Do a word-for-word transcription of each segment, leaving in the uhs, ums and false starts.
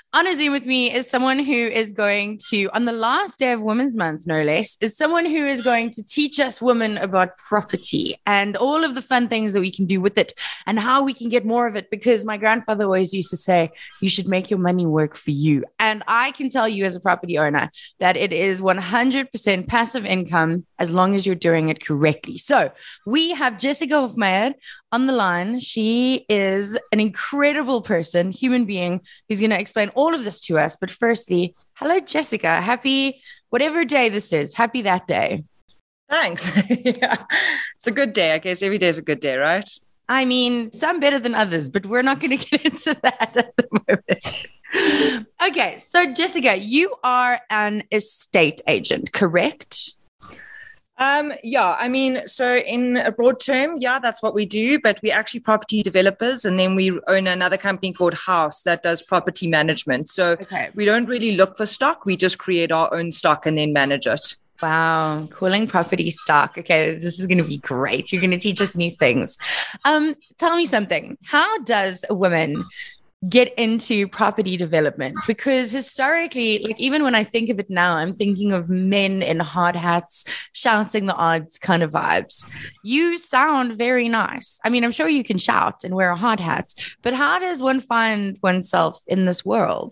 On a Zoom with me is someone who is going to, on the last day of Women's Month, no less, is someone who is going to teach us women about property and all of the fun things that we can do with it and how we can get more of it. Because my grandfather always used to say, you should make your money work for you. And I can tell you as a property owner that it is one hundred percent passive income as long as you're doing it correctly. So we have Jessica Hofmeyr on the line. She is an incredible person, human being, who's going to explain all of this to us. But firstly, hello, Jessica. Happy whatever day this is. Happy that day. Thanks. Yeah. It's a good day. I guess every day is a good day, right? I mean, some better than others, but we're not going to get into that at the moment. Okay. So Jessica, you are an estate agent, correct? Um, yeah, I mean, so in a broad term, yeah, that's what we do, but we're actually property developers. And then we own another company called House that does property management. So okay. We don't really look for stock. We just create our own stock and then manage it. Wow. Calling property stock. Okay. This is going to be great. You're going to teach us new things. Um, tell me something. How does a woman get into property development? Because historically, like even when I think of it now, I'm thinking of men in hard hats shouting the odds kind of vibes. You sound very nice. I mean, I'm sure you can shout and wear a hard hat, but how does one find oneself in this world?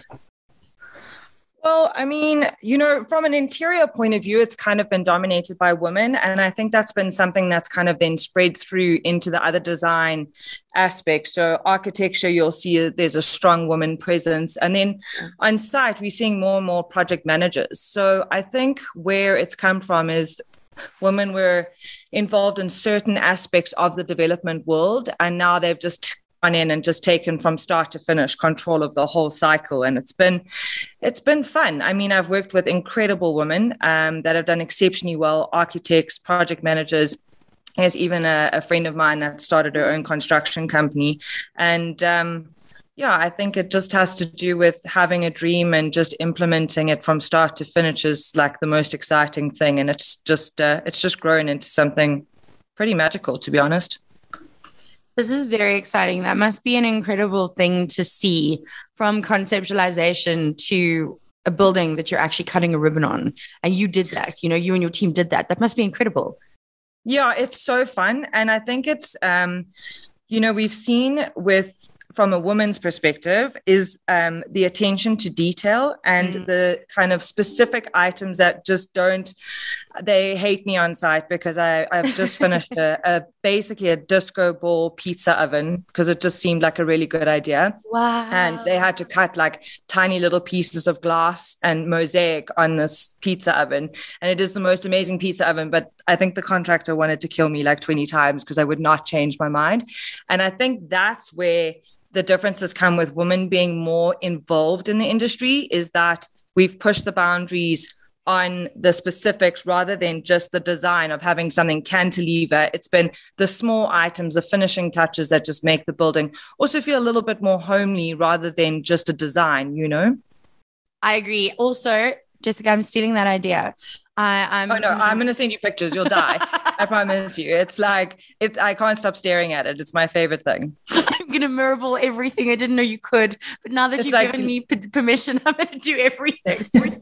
Well, I mean, you know, from an interior point of view, it's kind of been dominated by women. And I think that's been something that's kind of then spread through into the other design aspects. So architecture, you'll see there's a strong woman presence. And then on site, we're seeing more and more project managers. So I think where it's come from is women were involved in certain aspects of the development world. And now they've just gone in and just taken from start to finish control of the whole cycle. And it's been, it's been fun. I mean, I've worked with incredible women um, that have done exceptionally well, architects, project managers. There's even a, a friend of mine that started her own construction company. And um, yeah, I think it just has to do with having a dream and just implementing it from start to finish is like the most exciting thing. And it's just, uh, it's just grown into something pretty magical, to be honest. This is very exciting. That must be an incredible thing to see, from conceptualization to a building that you're actually cutting a ribbon on. And you did that, you know, you and your team did that. That must be incredible. Yeah, it's so fun. And I think it's, um, you know, we've seen with, from a woman's perspective, is um, the attention to detail and mm. the kind of specific items that just don't, they hate me on site because I, I've just finished a, a basically a disco ball pizza oven because it just seemed like a really good idea. Wow. And they had to cut like tiny little pieces of glass and mosaic on this pizza oven. And it is the most amazing pizza oven, but I think the contractor wanted to kill me like twenty times because I would not change my mind. And I think that's where the differences come with women being more involved in the industry, is that we've pushed the boundaries on the specifics rather than just the design of having something cantilever. It's been the small items, the finishing touches that just make the building also feel a little bit more homely rather than just a design, you know? I agree. Also, Jessica, I'm stealing that idea. I, I'm, oh no, I'm going to send you pictures. You'll die. I promise you. It's like, it's, I can't stop staring at it. It's my favorite thing. I'm going to marble everything. I didn't know you could, but now that it's you've like, given me p- permission, I'm going to do everything.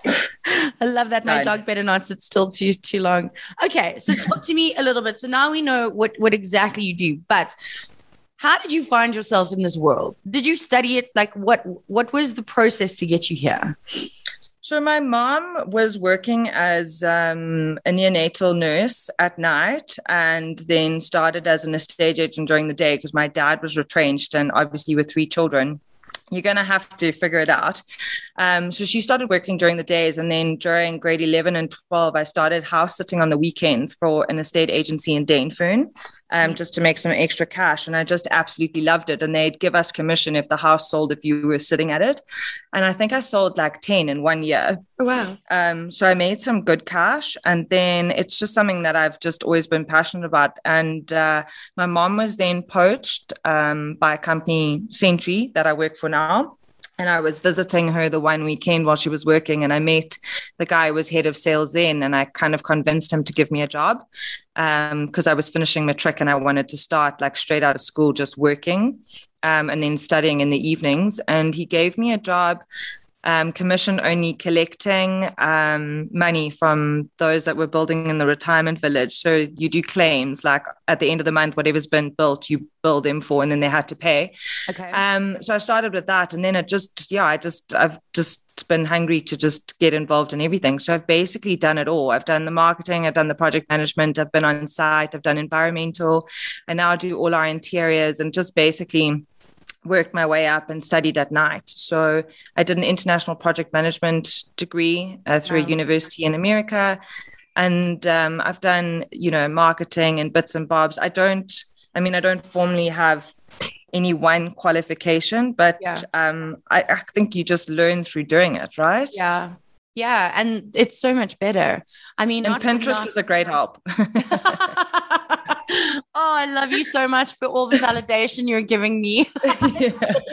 I love that. My dog better not sit still too, too long. Okay. So talk to me a little bit. So now we know what, what exactly you do, but how did you find yourself in this world? Did you study it? Like what, what was the process to get you here? So my mom was working as um, a neonatal nurse at night and then started as an estate agent during the day because my dad was retrenched, and obviously with three children, you're going to have to figure it out. Um, so she started working during the days, and then during grade eleven and twelve, I started house sitting on the weekends for an estate agency in Dainfern. Um, just to make some extra cash. And I just absolutely loved it. And they'd give us commission if the house sold, if you were sitting at it. And I think I sold like ten in one year. Oh, wow. Um, so I made some good cash. And then it's just something that I've just always been passionate about. And uh, my mom was then poached um, by a company, Sentry, that I work for now. And I was visiting her the one weekend while she was working, and I met the guy who was head of sales then, and I kind of convinced him to give me a job because um, I was finishing matric and I wanted to start like straight out of school just working um, and then studying in the evenings. And he gave me a job Um, commission only, collecting um, money from those that were building in the retirement village. So you do claims like at the end of the month, whatever's been built, you bill them for, and then they had to pay. Okay. Um, so I started with that, and then it just, yeah, I just, I've just been hungry to just get involved in everything. So I've basically done it all. I've done the marketing, I've done the project management, I've been on site, I've done environmental, and now I do all our interiors and just basically worked my way up and studied at night. So I did an international project management degree uh, through wow. a university in America. And um, I've done, you know, marketing and bits and bobs. I don't, I mean, I don't formally have any one qualification, but yeah. um, I, I think you just learn through doing it, right? Yeah. Yeah. And it's so much better. I mean, and Pinterest not- is a great help. Oh, I love you so much for all the validation you're giving me. you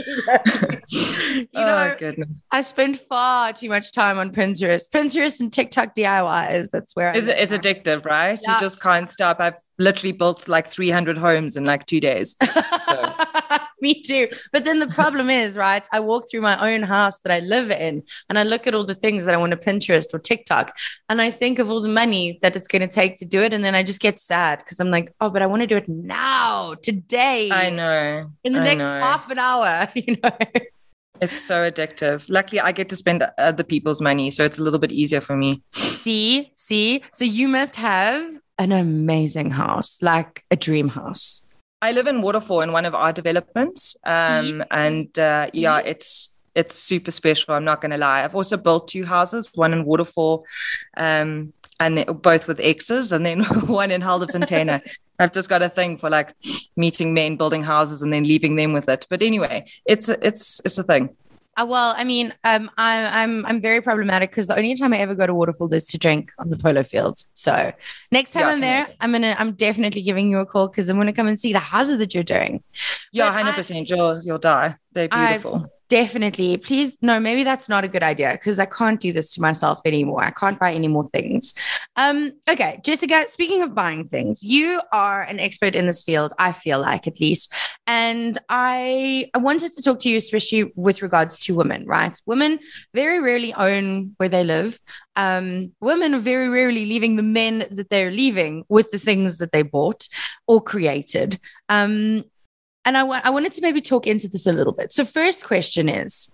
know, oh, goodness. I spend far too much time on Pinterest. Pinterest and TikTok D I Ys. That's where it's, it's addictive, right? Yeah. You just can't stop. I've literally built like three hundred homes in like two days. So. Me too. But then the problem is, right, I walk through my own house that I live in and I look at all the things that I want to Pinterest or TikTok, and I think of all the money that it's going to take to do it. And then I just get sad because I'm like, oh, but I want to do it now, today. I know. In the I next know. half an hour, you know. It's so addictive. Luckily, I get to spend other people's money, so it's a little bit easier for me. See, see. So you must have an amazing house, like a dream house. I live in Waterfall in one of our developments, um, and uh, yeah, it's it's super special. I'm not going to lie. I've also built two houses, one in Waterfall, um, and they, both with exes, and then one in Helderfontein. I've just got a thing for like meeting men, building houses, and then leaving them with it. But anyway, it's it's it's a thing. Uh, well, I mean, um, I, I'm I'm very problematic because the only time I ever go to Waterfall is to drink on the polo fields. So next time yeah, I'm there, amazing. I'm gonna I'm definitely giving you a call because I'm gonna come and see the houses that you're doing. Yeah, one hundred percent. You'll you'll die. They're beautiful. I, Definitely. Please, no, maybe that's not a good idea because I can't do this to myself anymore. I can't buy any more things. Um, okay, Jessica, speaking of buying things, you are an expert in this field, I feel like at least. And I, I wanted to talk to you, especially with regards to women, right? Women very rarely own where they live. Um, women are very rarely leaving the men that they're leaving with the things that they bought or created. Um, And I, wa- I wanted to maybe talk into this a little bit. So first question is,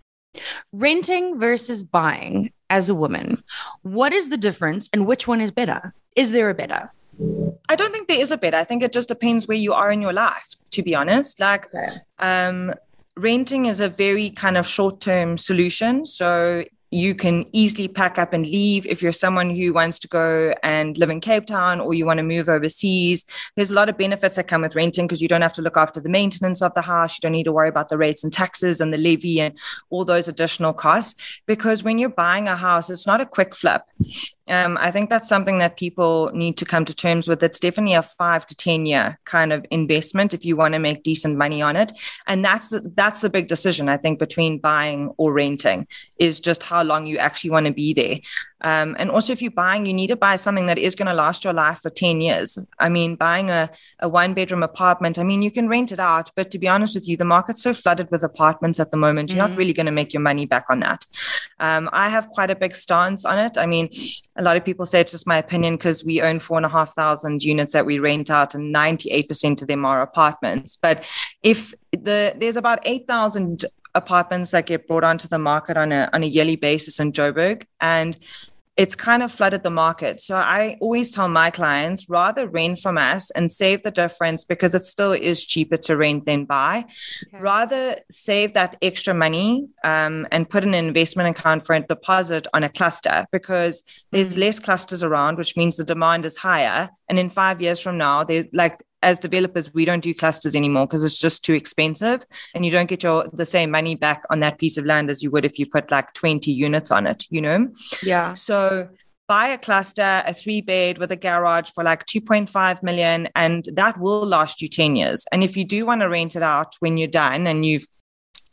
renting versus buying as a woman, what is the difference and which one is better? Is there a better? I don't think there is a better. I think it just depends where you are in your life, to be honest. Like okay. um, renting is a very kind of short-term solution. So you can easily pack up and leave. If you're someone who wants to go and live in Cape Town or you want to move overseas, there's a lot of benefits that come with renting because you don't have to look after the maintenance of the house. You don't need to worry about the rates and taxes and the levy and all those additional costs. Because when you're buying a house, it's not a quick flip. Um, I think that's something that people need to come to terms with. It's definitely a five to ten year kind of investment if you want to make decent money on it. And that's, that's the big decision, I think, between buying or renting is just how long you actually want to be there. Um, and also if you're buying, you need to buy something that is going to last your life for ten years. I mean, buying a, a one bedroom apartment, I mean, you can rent it out, but to be honest with you, the market's so flooded with apartments at the moment, you're mm-hmm. not really going to make your money back on that. Um, I have quite a big stance on it. I mean, a lot of people say it's just my opinion because we own four and a half thousand units that we rent out and ninety-eight percent of them are apartments. But if the there's about eight thousand apartments that get brought onto the market on a on a yearly basis in Joburg, and it's kind of flooded the market. So I always tell my clients, rather rent from us and save the difference because it still is cheaper to rent than buy. Okay. Rather save that extra money um, and put an investment account for a deposit on a cluster because there's less clusters around, which means the demand is higher. And in five years from now, there's like, as developers, we don't do clusters anymore because it's just too expensive and you don't get your the same money back on that piece of land as you would if you put like twenty units on it, you know? Yeah. So buy a cluster, a three bed with a garage for like two point five million, and that will last you ten years. And if you do want to rent it out when you're done and you've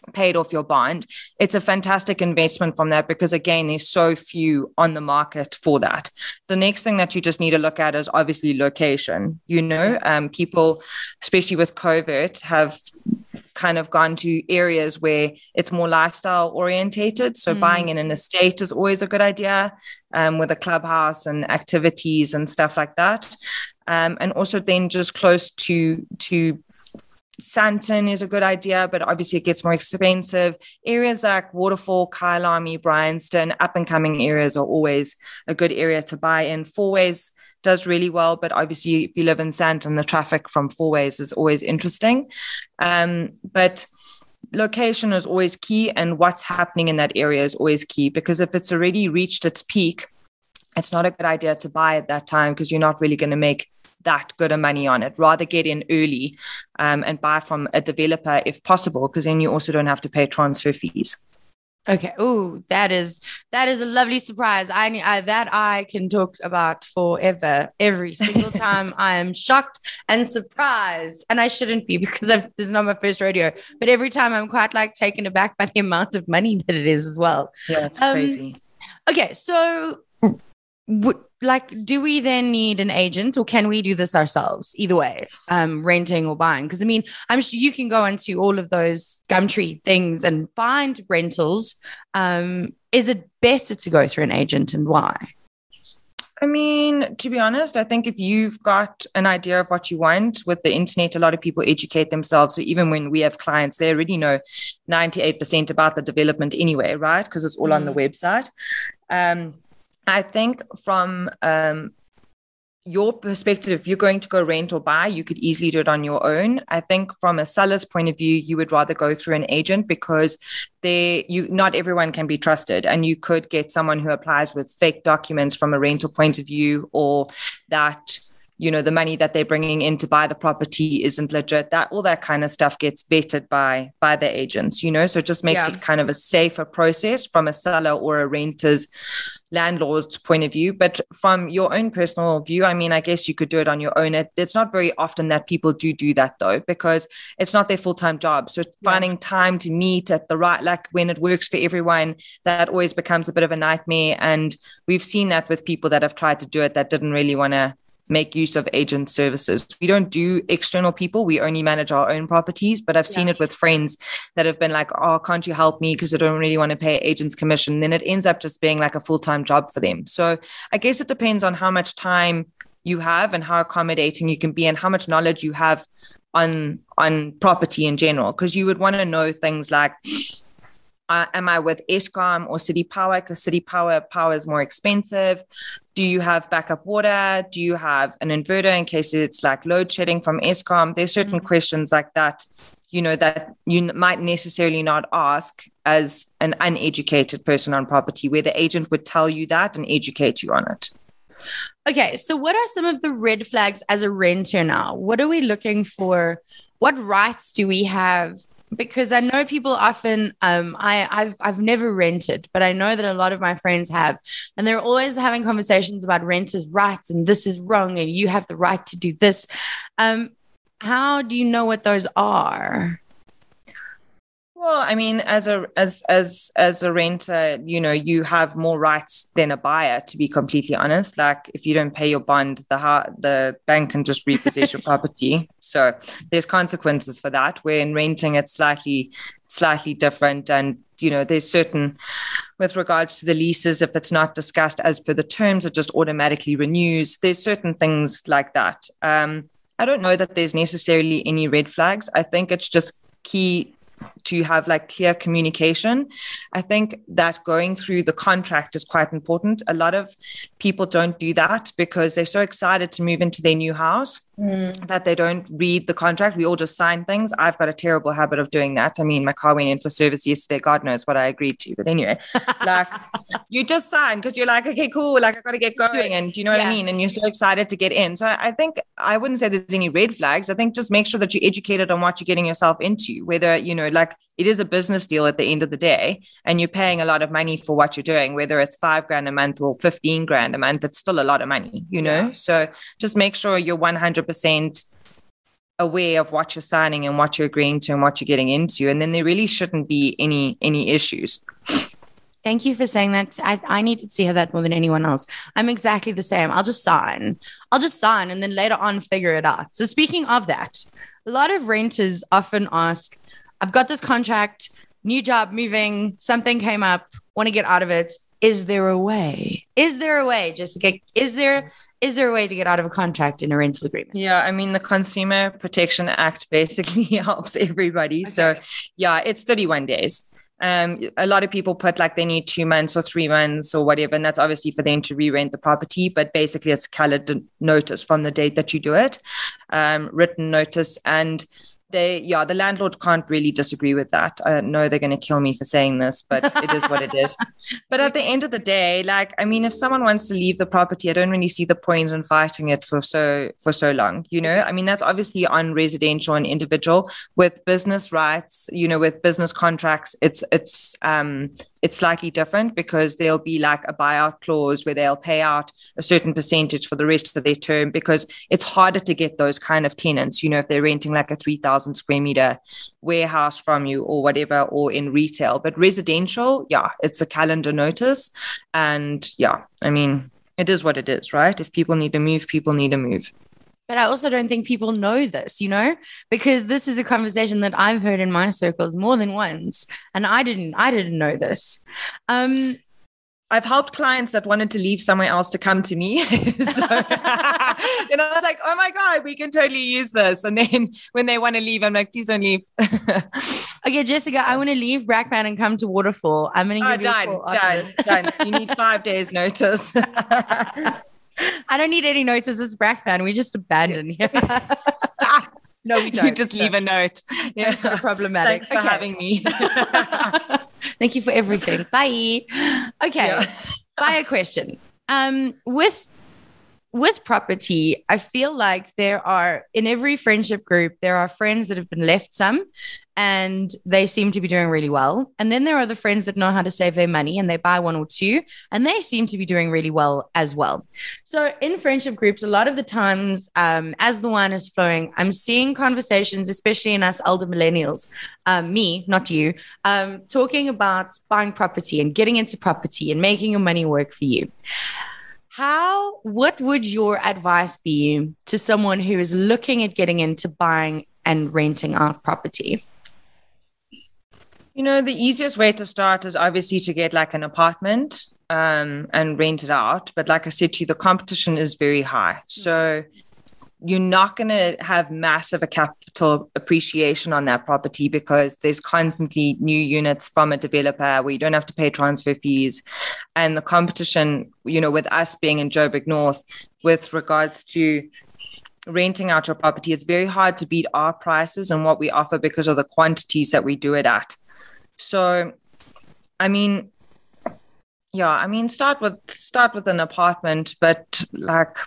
paid off your bond, it's a fantastic investment from that, because again, there's so few on the market for that. The next thing that you just need to look at is obviously location. You know, um, people, especially with COVID, have kind of gone to areas where it's more lifestyle orientated. So mm. buying in an estate is always a good idea, um, with a clubhouse and activities and stuff like that. Um, and also then just close to, to Sandton is a good idea, but obviously it gets more expensive. Areas like Waterfall, Kyalami, Bryanston, up and coming areas are always a good area to buy in. Fourways does really well, but obviously if you live in Sandton, the traffic from Fourways is always interesting. Um, but location is always key, and what's happening in that area is always key, because if it's already reached its peak, it's not a good idea to buy at that time, because you're not really going to make that good of money on it. Rather get in early um, and buy from a developer if possible, because then you also don't have to pay transfer fees. Okay. Oh, that is that is a lovely surprise. I, I that I can talk about forever. Every single time I am shocked and surprised, and I shouldn't be, because I've, this is not my first rodeo. But every time I'm quite like taken aback by the amount of money that it is as well. Yeah, it's um, crazy. Okay, so. Would, like, do we then need an agent, or can we do this ourselves? Either way, um, renting or buying. Because I mean, I'm sure you can go into all of those Gumtree things and find rentals. Um, is it better to go through an agent, and why? I mean, to be honest, I think if you've got an idea of what you want with the internet, a lot of people educate themselves. So even when we have clients, they already know ninety-eight percent about the development anyway, right? Because it's all mm. on the website. Um, I think from um, your perspective, if you're going to go rent or buy, you could easily do it on your own. I think from a seller's point of view, you would rather go through an agent, because they, you, not everyone can be trusted, and you could get someone who applies with fake documents from a rental point of view, or that, you know, the money that they're bringing in to buy the property isn't legit. That all that kind of stuff gets vetted by by the agents, you know, so it just makes yeah. it kind of a safer process from a seller or a renter's landlord's point of view. But from your own personal view, I mean, I guess you could do it on your own. It, it's not very often that people do do that, though, because it's not their full-time job. So yeah. finding time to meet at the right, like when it works for everyone, that always becomes a bit of a nightmare. And we've seen that with people that have tried to do it that didn't really want to make use of agent services. We don't do external people. We only manage our own properties, but I've yeah. seen it with friends that have been like, oh, can't you help me? Because I don't really want to pay agents commission. Then it ends up just being like a full-time job for them. So I guess it depends on how much time you have and how accommodating you can be and how much knowledge you have on, on property in general. Because you would want to know things like, Uh, am I with Eskom or City Power? Because City Power power is more expensive. Do you have backup water? Do you have an inverter in case it's like load shedding from Eskom? There's certain mm-hmm. questions like that, you know, that you might necessarily not ask as an uneducated person on property, where the agent would tell you that and educate you on it. Okay, so what are some of the red flags as a renter now? What are we looking for? What rights do we have? Because I know people often, um, I, I've I've never rented, but I know that a lot of my friends have, and they're always having conversations about renters' rights, and this is wrong, and you have the right to do this. Um, how do you know what those are? Well, I mean, as a as as as a renter, you know, you have more rights than a buyer, to be completely honest. Like if you don't pay your bond, the ha- the bank can just repossess your property. So there's consequences for that. Where in renting, it's slightly slightly different. And, you know, there's certain, with regards to the leases, if it's not discussed as per the terms, it just automatically renews. There's certain things like that. Um, I don't know that there's necessarily any red flags. I think it's just key to have like clear communication. I think that going through the contract is quite important. A lot of people don't do that because they're so excited to move into their new house mm. that they don't read the contract. We all just sign things. I've got a terrible habit of doing that. I mean, my car went in for service yesterday. God knows what I agreed to. But anyway, like you just sign because you're like, okay, cool. Like I got to get going. And do you know what yeah. I mean? And you're so excited to get in. So I think I wouldn't say there's any red flags. I think just make sure that you're educated on what you're getting yourself into, whether, you know, like it is a business deal at the end of the day and you're paying a lot of money for what you're doing, whether it's five grand a month or fifteen grand a month, it's still a lot of money, you know? Yeah. So just make sure you're one hundred percent aware of what you're signing and what you're agreeing to and what you're getting into. And then there really shouldn't be any any issues. Thank you for saying that. I, I needed to hear that more than anyone else. I'm exactly the same. I'll just sign. I'll just sign and then later on figure it out. So speaking of that, a lot of renters often ask, I've got this contract, new job, moving, something came up, want to get out of it. Is there a way? Is there a way, Jessica? Is there is there a way to get out of a contract in a rental agreement? Yeah, I mean, the Consumer Protection Act basically helps everybody. Okay. So yeah, it's thirty-one days. Um, a lot of people put like they need two months or three months or whatever, and that's obviously for them to re-rent the property. But basically, it's a calendar notice from the date that you do it, um, written notice, and they, yeah, the landlord can't really disagree with that. I know they're going to kill me for saying this, but it is what it is. But at the end of the day, like, I mean, if someone wants to leave the property, I don't really see the point in fighting it for so for so long. You know, I mean, that's obviously on residential and individual. With business rights, you know, with business contracts, it's it's um it's slightly different because there'll be like a buyout clause where they'll pay out a certain percentage for the rest of their term, because it's harder to get those kind of tenants, you know, if they're renting like a three thousand square meter warehouse from you or whatever, or in retail. But residential, yeah, it's a calendar notice. And yeah, I mean, it is what it is, right? If people need to move, people need to move. But I also don't think people know this, you know, because this is a conversation that I've heard in my circles more than once. And I didn't, I didn't know this. Um, I've helped clients that wanted to leave somewhere else to come to me. So, and I was like, oh my God, we can totally use this. And then when they want to leave, I'm like, please don't leave. Okay, Jessica, I want to leave Brackman and come to Waterfall. I'm going to give oh, done, you a call done, done. You need five days notice. I don't need any notice. It's Brackman. We just abandon here. No, we don't. You just leave a note. Yeah, so problematic. Thanks for okay. having me. Thank you for everything. Bye. Okay. Yeah. Fire question. Um, with with property, I feel like there are, in every friendship group, there are friends that have been left some and they seem to be doing really well. And then there are the friends that know how to save their money and they buy one or two and they seem to be doing really well as well. So in friendship groups, a lot of the times, um, as the wine is flowing, I'm seeing conversations, especially in us older millennials, um, me, not you, um, talking about buying property and getting into property and making your money work for you. How, what would your advice be to someone who is looking at getting into buying and renting out property? You know, the easiest way to start is obviously to get like an apartment um, and rent it out. But like I said to you, the competition is very high. So you're not going to have massive capital appreciation on that property because there's constantly new units from a developer where you don't have to pay transfer fees. And the competition, you know, with us being in Joburg North, with regards to renting out your property, it's very hard to beat our prices and what we offer because of the quantities that we do it at. So, I mean, yeah, I mean, start with start with an apartment, but like,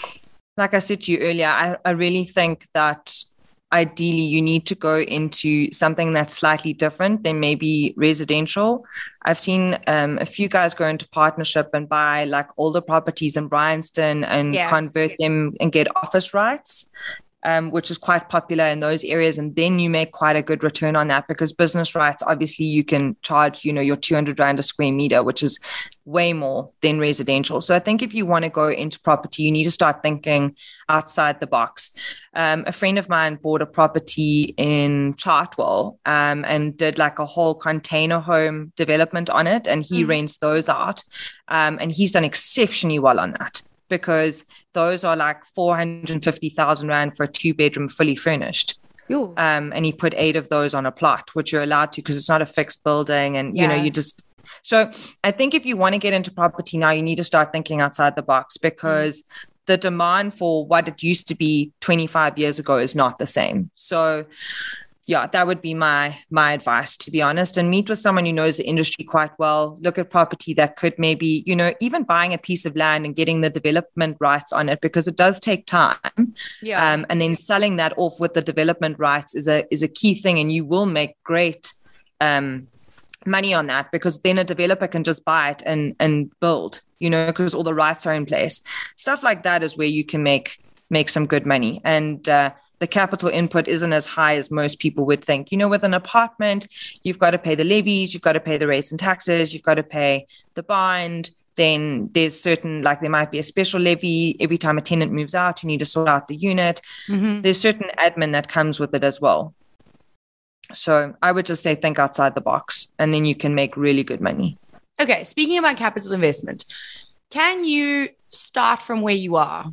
like I said to you earlier, I, I really think that ideally you need to go into something that's slightly different than maybe residential. I've seen um, a few guys go into partnership and buy like older properties in Bryanston and yeah. convert them and get office rights. Um, which is quite popular in those areas. And then you make quite a good return on that because business rights, obviously you can charge, you know, your two hundred rand a square meter, which is way more than residential. So I think if you want to go into property, you need to start thinking outside the box. Um, a friend of mine bought a property in Chartwell um, and did like a whole container home development on it. And he mm-hmm. rents those out. Um, and he's done exceptionally well on that, because those are like four hundred fifty thousand rand for a two bedroom fully furnished. Um, and he put eight of those on a plot, which you're allowed to because it's not a fixed building. And, yeah. you know, you just, so I think if you want to get into property now, you need to start thinking outside the box because mm. the demand for what it used to be twenty-five years ago is not the same. So yeah, that would be my my advice, to be honest, and meet with someone who knows the industry quite well. Look at property that could maybe, you know, even buying a piece of land and getting the development rights on it, because it does take time. Yeah. Um, and then selling that off with the development rights is a is a key thing, and you will make great um, money on that, because then a developer can just buy it and and build, you know, because all the rights are in place. Stuff like that is where you can make make some good money. And uh, the capital input isn't as high as most people would think. You know, with an apartment, you've got to pay the levies, you've got to pay the rates and taxes, you've got to pay the bond. Then there's certain, like there might be a special levy every time a tenant moves out, you need to sort out the unit. Mm-hmm. There's certain admin that comes with it as well. So I would just say think outside the box, and then you can make really good money. Okay, speaking about capital investment, can you start from where you are,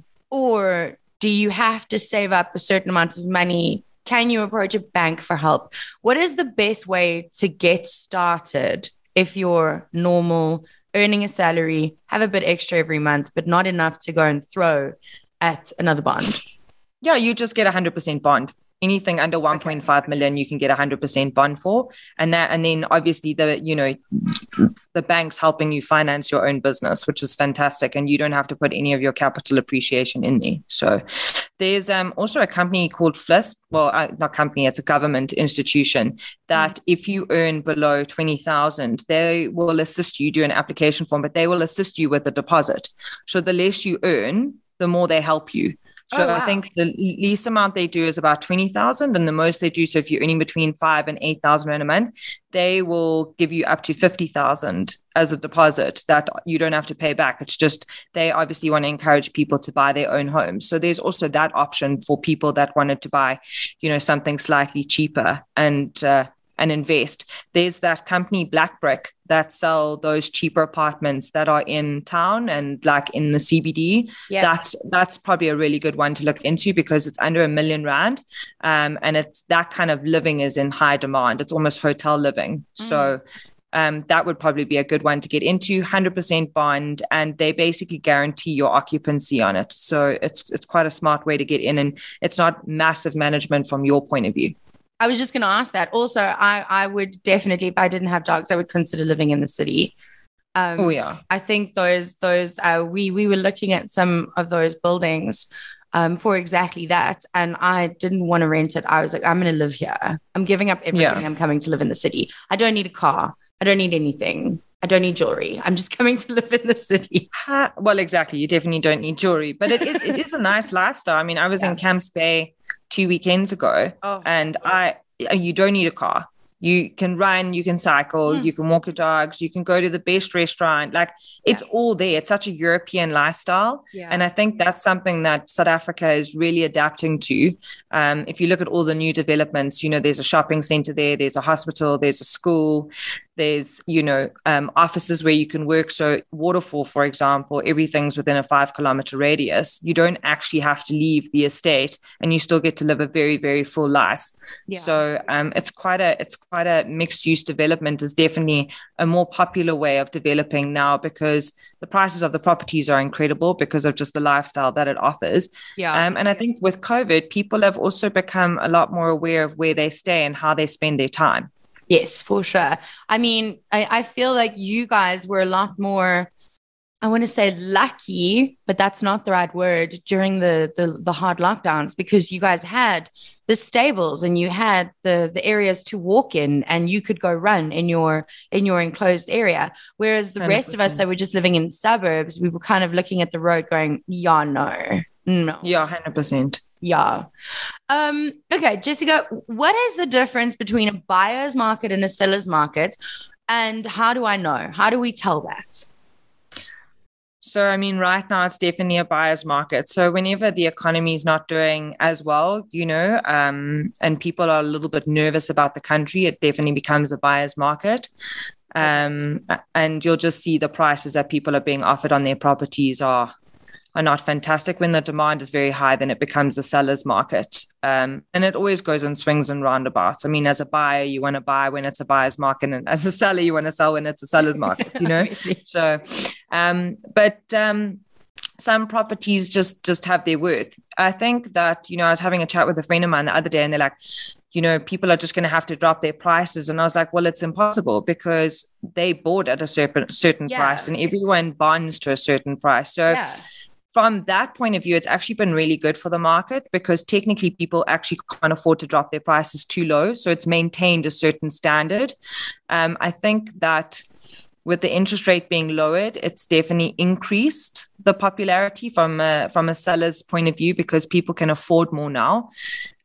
or do you have to save up a certain amount of money? Can you approach a bank for help? What is the best way to get started if you're normal, earning a salary, have a bit extra every month, but not enough to go and throw at another bond? Yeah, you just get a one hundred percent bond. Anything under one point five okay. million, you can get a one hundred percent bond for. And that, and then obviously the, you know, the bank's helping you finance your own business, which is fantastic. And you don't have to put any of your capital appreciation in there. So there's um, also a company called F L I S. Well, uh, not company, it's a government institution that mm-hmm. if you earn below twenty thousand, they will assist you, do an application form, but they will assist you with the deposit. So the less you earn, the more they help you. So oh, wow. I think the least amount they do is about twenty thousand, and the most they do, so if you're earning between five and eight thousand rand a month, they will give you up to fifty thousand as a deposit that you don't have to pay back. It's just, they obviously want to encourage people to buy their own homes. So there's also that option for people that wanted to buy, you know, something slightly cheaper and, uh, and invest. There's that company Black Brick that sell those cheaper apartments that are in town and like in the C B D. Yep. That's that's probably a really good one to look into because it's under a million rand, um, and it's that kind of living is in high demand. It's almost hotel living. Mm. So um, that would probably be a good one to get into. one hundred percent bond, and they basically guarantee your occupancy on it. So it's it's quite a smart way to get in, and it's not massive management from your point of view. I was just going to ask that. Also, I, I would definitely, if I didn't have dogs, I would consider living in the city. Um, oh, yeah. I think those, those uh, we we were looking at some of those buildings um, for exactly that. And I didn't want to rent it. I was like, I'm going to live here. I'm giving up everything. Yeah. I'm coming to live in the city. I don't need a car. I don't need anything. I don't need jewelry. I'm just coming to live in the city. Ha- well, exactly. You definitely don't need jewelry, but it is it is a nice lifestyle. I mean, I was yeah. in Camps Bay two weekends ago, oh, and yes. I you don't need a car. You can run, you can cycle, mm. you can walk your dogs, you can go to the best restaurant. Like it's yeah. all there. It's such a European lifestyle. Yeah. And I think that's something that South Africa is really adapting to. Um, if you look at all the new developments, you know, there's a shopping center there, there's a hospital, there's a school, there's, you know, um, offices where you can work. So Waterfall, for example, everything's within a five kilometer radius. You don't actually have to leave the estate and you still get to live a very, very full life. Yeah. So um, it's quite a, it's quite a mixed use development is definitely a more popular way of developing now because the prices of the properties are incredible because of just the lifestyle that it offers. Yeah. Um, and I think with COVID, people have also become a lot more aware of where they stay and how they spend their time. Yes, for sure. I mean, I, I feel like you guys were a lot more, I want to say lucky, but that's not the right word during the, the, the hard lockdowns because you guys had the stables and you had the, the areas to walk in and you could go run in your, in your enclosed area. Whereas the one hundred percent rest of us that were just living in suburbs, we were kind of looking at the road going, yeah, no, no. Yeah, one hundred percent. Yeah. Um, okay, Jessica, what is the difference between a buyer's market and a seller's market? And how do I know? How do we tell that? So, I mean, right now it's definitely a buyer's market. So whenever the economy is not doing as well, you know, um, and people are a little bit nervous about the country, it definitely becomes a buyer's market. Um, and you'll just see the prices that people are being offered on their properties are are not fantastic. When the demand is very high, then it becomes a seller's market. Um, and it always goes in swings and roundabouts. I mean, as a buyer, you want to buy when it's a buyer's market. And as a seller, you want to sell when it's a seller's market, you know? so, um, but um, some properties just, just have their worth. I think that, you know, I was having a chat with a friend of mine the other day and they're like, you know, people are just going to have to drop their prices. And I was like, well, it's impossible because they bought at a certain, certain yeah. price and everyone bonds to a certain price. So, yeah. From that point of view, it's actually been really good for the market because technically people actually can't afford to drop their prices too low. So it's maintained a certain standard. Um, I think that with the interest rate being lowered, it's definitely increased the popularity from a, from a seller's point of view because people can afford more now.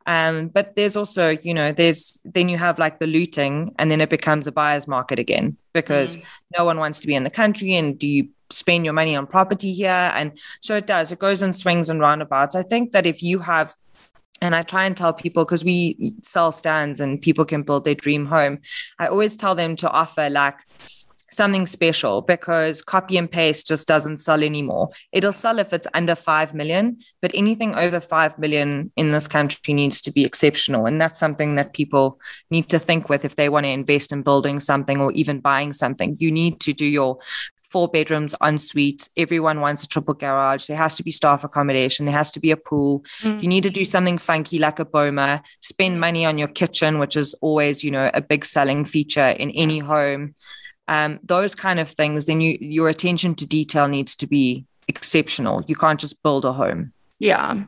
Um, but there's also, you know, there's then you have like the looting, and then it becomes a buyer's market again, because mm. no one wants to be in the country. And do you spend your money on property here? And so it does, it goes in swings and roundabouts. I think that if you have, and I try and tell people, because we sell stands and people can build their dream home, I always tell them to offer like something special, because copy and paste just doesn't sell anymore. It'll sell if it's under five million, but anything over five million in this country needs to be exceptional. And that's something that people need to think with if they want to invest in building something or even buying something. You need to do your four bedrooms, ensuite. Everyone wants a triple garage. There has to be staff accommodation. There has to be a pool. Mm. You need to do something funky like a boma. Spend money on your kitchen, which is always, you know, a big selling feature in any home. Um, those kind of things, then you, your attention to detail needs to be exceptional. You can't just build a home. Yeah.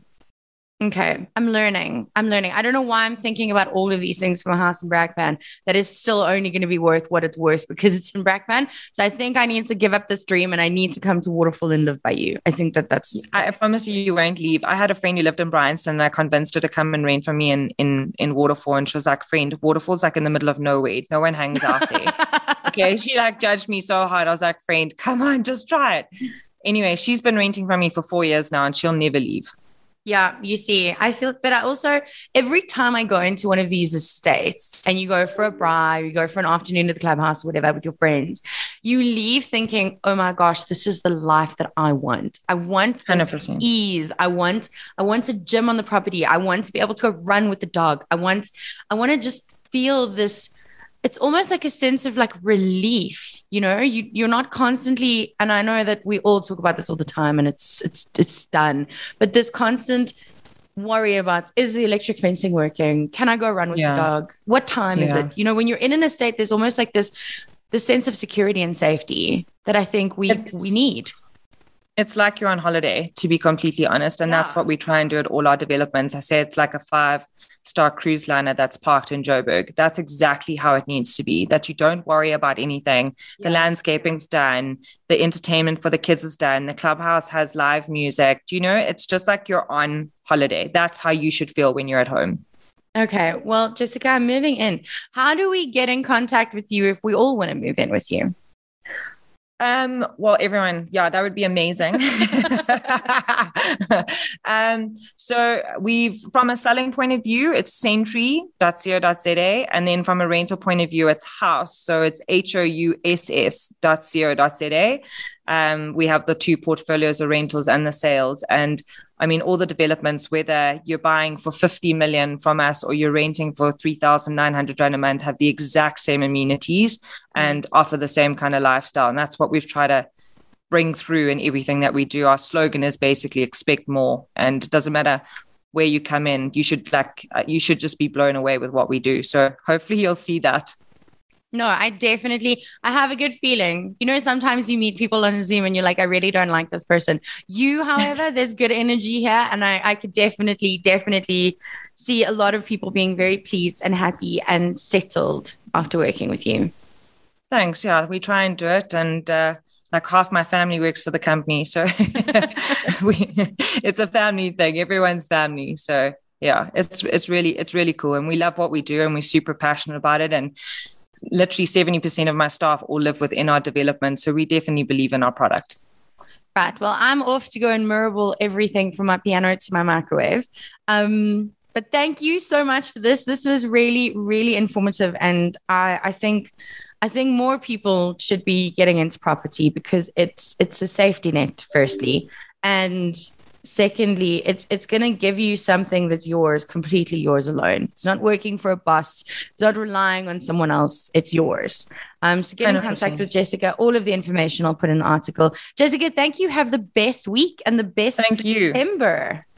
Okay. I'm learning. I'm learning. I don't know why I'm thinking about all of these things from a house in Brakpan that is still only going to be worth what it's worth because it's in Brakpan. So I think I need to give up this dream and I need to come to Waterfall and live by you. I think that that's... I, I promise you, you won't leave. I had a friend who lived in Bryanston and I convinced her to come and rent from me in, in, in Waterfall. And she was like, friend, Waterfall's like in the middle of nowhere. No one hangs out there. Okay. She like judged me so hard. I was like, friend, come on, just try it. Anyway, she's been renting from me for four years now and she'll never leave. Yeah, you see, I feel, but I also, every time I go into one of these estates and you go for a braai, you go for an afternoon at the clubhouse or whatever with your friends, you leave thinking, oh my gosh, this is the life that I want. I want this one hundred percent ease. I want, I want a gym on the property. I want to be able to go run with the dog. I want, I want to just feel this. It's almost like a sense of like relief, you know, you, you're not constantly, and I know that we all talk about this all the time and it's, it's, it's done, but this constant worry about, is the electric fencing working? Can I go run with yeah. the dog? What time yeah. is it? You know, when you're in an estate, there's almost like this, this sense of security and safety that I think we, it's, we need. It's like you're on holiday, to be completely honest. And yeah. that's what we try and do at all our developments. I say it's like a five star cruise liner that's parked in Joburg. That's exactly how it needs to be, that you don't worry about anything. Yeah. The landscaping's done. The entertainment for the kids is done. The clubhouse has live music. Do you know, it's just like you're on holiday. That's how you should feel when you're at home. Okay. Well, Jessica, I'm moving in. How do we get in contact with you if we all want to move in with you? Um, well, everyone, yeah, that would be amazing. um, so we've, from a selling point of view, it's sentry dot co dot za. And then from a rental point of view, it's house. So it's H O U S S dot co dot za. Um, we have the two portfolios of rentals and the sales. And I mean, all the developments, whether you're buying for fifty million from us or you're renting for three thousand nine hundred rand a month, have the exact same amenities and offer the same kind of lifestyle. And that's what we've tried to bring through in everything that we do. Our slogan is basically expect more. And it doesn't matter where you come in, you should like, you should just be blown away with what we do. So hopefully you'll see that. No, I definitely, I have a good feeling. You know, sometimes you meet people on Zoom and you're like, I really don't like this person. You, however, there's good energy here. And I, I could definitely, definitely see a lot of people being very pleased and happy and settled after working with you. Thanks. Yeah, we try and do it. And uh, like half my family works for the company. So we, it's a family thing. Everyone's family. So yeah, it's, it's really, it's really cool. And we love what we do and we're super passionate about it. And literally seventy percent of my staff all live within our development. So we definitely believe in our product. Right. Well, I'm off to go and marble everything from my piano to my microwave. Um, but thank you so much for this. This was really, really informative. And I, I think I think more people should be getting into property because it's it's a safety net, firstly. And secondly, it's it's going to give you something that's yours, completely yours alone. It's not working for a boss. It's not relying on someone else. It's yours. Um, so get in contact with Jessica. All of the information I'll put in the article. Jessica, thank you. Have the best week and the best thank you. September.